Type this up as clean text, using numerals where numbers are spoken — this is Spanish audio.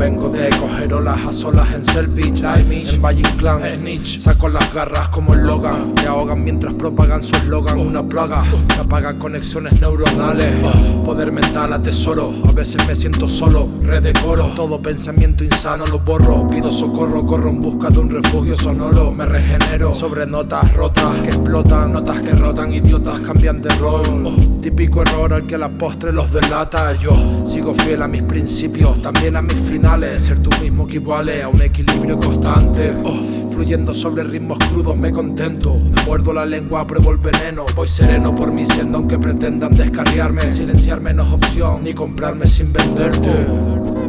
vengo de coger olas a solas en Selpich, en Valle Inclán, Snitch. Saco las garras como el Logan, te ahogan mientras propagan su eslogan. Una plaga que apaga conexiones neuronales. Poder mental atesoro, a veces me siento solo, redecoro todo pensamiento insano, lo borro. Pido socorro, corro en busca de un refugio sonoro. Me regenero sobre notas rotas que explotan, notas que rotan, idiotas cambian de rol. Típico error al que la postre los delata. Yo sigo fiel a mis principios, también a mis finales. Ser tú mismo equivale a un equilibrio constante. Fluyendo sobre ritmos crudos me contento. Me muerdo la lengua, pruebo el veneno. Voy sereno por mi siendo aunque pretendan descarriarme. Silenciarme no es opción, ni comprarme sin venderte.